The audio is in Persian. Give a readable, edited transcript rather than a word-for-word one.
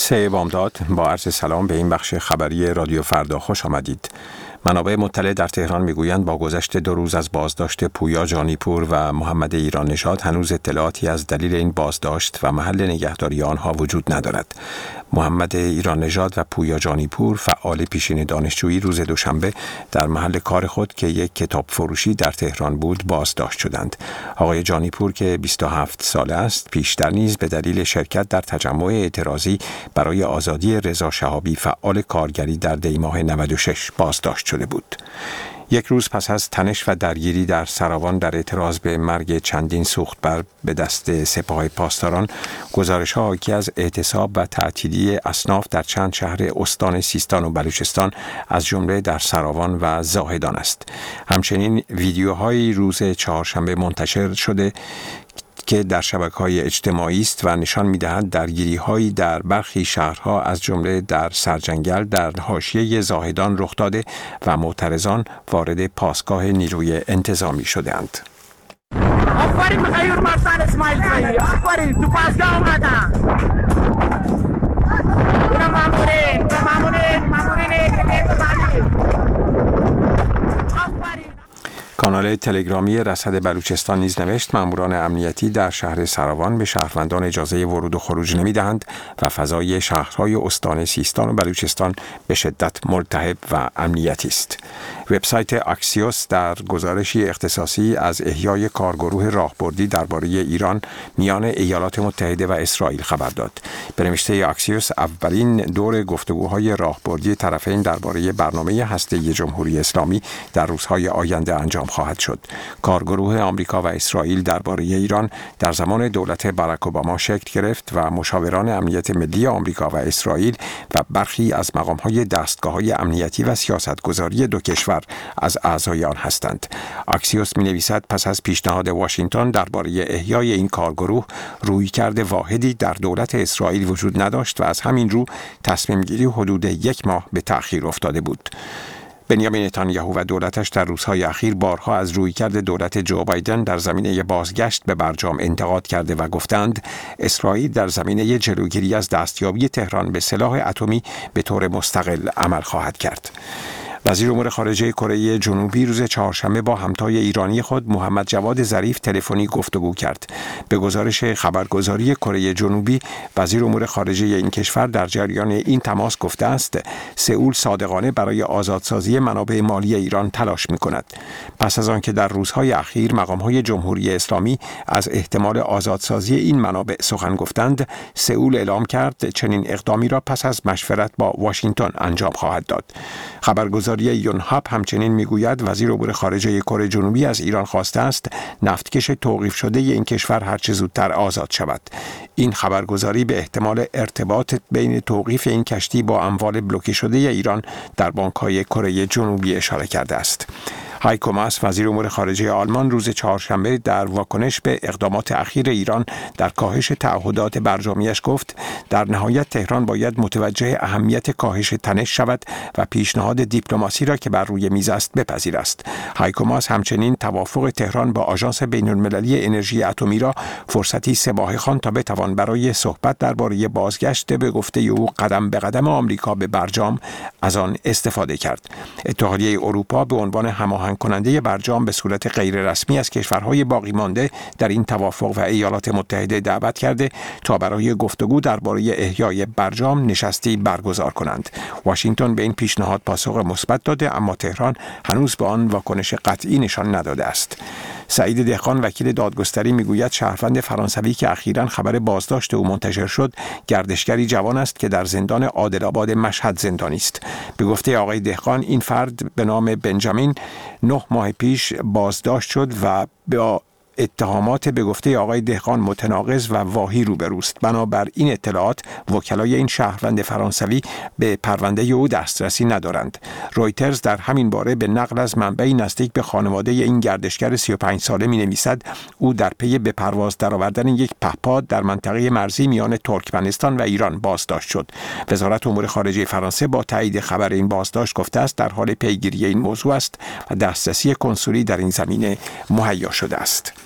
سه بامداد با عرض سلام به این بخش خبری رادیو فردا خوش آمدید. منابع مطلع در تهران میگویند با گذشت 2 روز از بازداشت پویا جانیپور و محمد ایران نژاد هنوز اطلاعاتی از دلیل این بازداشت و محل نگهداری آنها وجود ندارد. محمد ایران نژاد و پویا جانیپور فعال پیشین دانشجویی روز دوشنبه در محل کار خود که یک کتاب فروشی در تهران بود بازداشت شدند. آقای جانیپور که 27 ساله است پیشتر نیز به دلیل شرکت در تجمع اعتراضی برای آزادی رضا شهابی فعال کارگری در دی‌ماه 96 بازداشت شده بود. یک روز پس از تنش و درگیری در سراوان در اعتراض به مرگ چندین سوختبر به دست سپاه پاسداران، گزارش‌ها حاکی از اعتصاب و تعطیلی اصناف در چند شهر استان سیستان و بلوچستان از جمله در سراوان و زاهدان است. همچنین ویدیوهای روز چهارشنبه منتشر شده که در شبکه‌های اجتماعی است و نشان می‌دهد درگیری‌هایی در برخی شهرها از جمله در سرجنگل در حاشیه زاهدان رخ داده و معترضان وارد پاسگاه نیروی انتظامی شده‌اند. آفرین مخیر مرسل اسماعیل خیلی آفرین تو پاسگاه اومدن. مامورین کانال تلگرامی رصد بلوچستان نیز نوشت ماموران امنیتی در شهر سراوان به شهروندان اجازه ورود و خروج نمی‌دهند و فضای شهرهای استان سیستان و بلوچستان به شدت ملتهب و امنیتی است. وبسایت اکسیوس در گزارشی اختصاصی از احیای کارگروه راهبردی درباره ایران میان ایالات متحده و اسرائیل خبر داد. به نوشته اکسیوس اولین دور گفتگوهای راهبردی طرفین درباره برنامه هسته‌ای جمهوری اسلامی در روزهای آینده انجام خواهد شد. کارگروه آمریکا و اسرائیل درباره ایران در زمان دولت باراک اوباما شکل گرفت و مشاوران امنیت ملی آمریکا و اسرائیل و برخی از مقام‌های دستگاه‌های امنیتی و سیاستگذاری دو کشور از اعضای آن هستند. اکسیوس می‌نویسد پس از پیشنهاد واشنگتن درباره احیای این کارگروه رویکرد واحدی در دولت اسرائیل وجود نداشت و از همین رو تصمیم گیری حدود 1 ماه به تأخیر افتاده بود. بنیامین نتانیاهو و دولتش در روزهای اخیر بارها از رویکرد دولت جو بایدن در زمینه بازگشت به برجام انتقاد کرده و گفتند اسرائیل در زمینه جلوگیری از دستیابی تهران به سلاح اتمی به طور مستقل عمل خواهد کرد. وزیر امور خارجه کره جنوبی روز چهارشنبه با همتای ایرانی خود محمد جواد ظریف تلفنی گفتگو کرد. به گزارش خبرگزاری کره جنوبی، وزیر امور خارجه این کشور در جریان این تماس گفته است سئول صادقانه برای آزادسازی منابع مالی ایران تلاش می‌کند. پس از آنکه در روزهای اخیر مقام‌های جمهوری اسلامی از احتمال آزادسازی این منابع سخن گفتند، سئول اعلام کرد چنین اقدامی را پس از مشورت با واشنگتن انجام خواهد داد. خبرگزاری یونهاپ همچنین میگوید وزیر امور خارجه کره جنوبی از ایران خواسته است نفتکش توقیف شده این کشور هرچه زودتر آزاد شود. این خبرگزاری به احتمال ارتباط بین توقیف این کشتی با اموال بلوکه شده ایران در بانک‌های کره جنوبی اشاره کرده است. هایکو ماس وزیر امور خارجه آلمان روز چهارشنبه در واکنش به اقدامات اخیر ایران در کاهش تعهدات برجامیش گفت در نهایت تهران باید متوجه اهمیت کاهش تنش شود و پیشنهاد دیپلماسی را که بر روی میز است بپذیرد. هایکو ماس همچنین توافق تهران با آژانس بین‌المللی انرژی اتمی را فرصتی سپاهی‌خوان تا بتوان برای صحبت درباره بازگشت به گفته او قدم به قدم آمریکا به برجام از آن استفاده کرد. اتحادیه اروپا به عنوان هماهنگ کننده برجام به صورت غیر رسمی از کشورهای باقی مانده در این توافق و ایالات متحده دعوت کرده تا برای گفتگو درباره احیای برجام نشستی برگزار کنند. واشنگتن به این پیشنهاد پاسخ مثبت داده اما تهران هنوز به آن واکنش قطعی نشان نداده است. سعید دهقان وکیل دادگستری میگوید شهروند فرانسوی که اخیراً خبر بازداشت او منتشر شد گردشگری جوان است که در زندان عادل‌آباد مشهد زندانی است. به گفته آقای دهقان این فرد به نام بنجامین 9 ماه پیش بازداشت شد و با اتهامات به گفته آقای دهقان متناقض و واهی روبروست. بنابر این اطلاعات وکلای این شهروند فرانسوی به پرونده او دسترسی ندارند. رویترز در همین باره به نقل از منبعی نزدیک به خانواده این گردشگر 35 ساله می‌نویسد او در پی به پرواز درآوردن یک پهپاد در منطقه مرزی میان ترکمنستان و ایران بازداشت شد. وزارت امور خارجه فرانسه با تایید خبر این بازداشت گفته است در حال پیگیری این موضوع است و دسترسی کنسولی در این زمینه مهیا شده است.